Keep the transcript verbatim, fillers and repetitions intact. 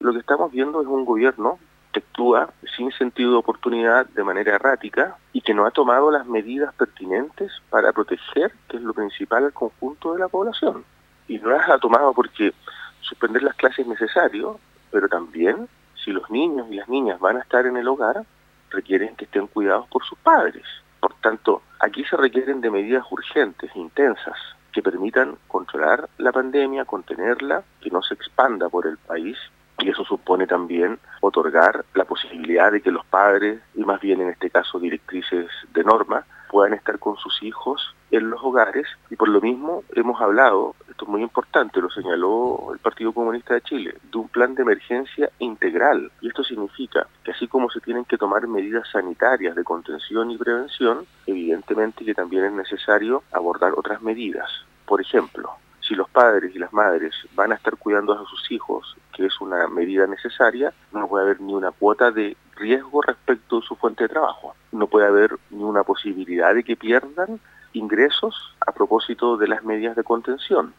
lo que estamos viendo es un gobierno que actúa sin sentido de oportunidad, de manera errática, y que no ha tomado las medidas pertinentes para proteger, que es lo principal, al conjunto de la población. Y no las ha tomado porque suspender las clases es necesario, pero también, si los niños y las niñas van a estar en el hogar, requieren que estén cuidados por sus padres. Por tanto, aquí se requieren de medidas urgentes, intensas, que permitan controlar la pandemia, contenerla, que no se expanda por el país, y eso supone también otorgar la posibilidad de que los padres, y más bien en este caso directrices de norma, puedan estar con sus hijos en los hogares, y por lo mismo hemos hablado, esto es muy importante, lo señaló el Partido Comunista de Chile, de un plan de emergencia integral, y esto significa que así como se tienen que tomar medidas sanitarias de contención y prevención, evidentemente que también es necesario abordar otras medidas. Por ejemplo, si los padres y las madres van a estar cuidando a sus hijos, que es una medida necesaria, no puede haber ni una cuota de riesgo respecto de su fuente de trabajo. No puede haber ni una posibilidad de que pierdan ingresos a propósito de las medidas de contención.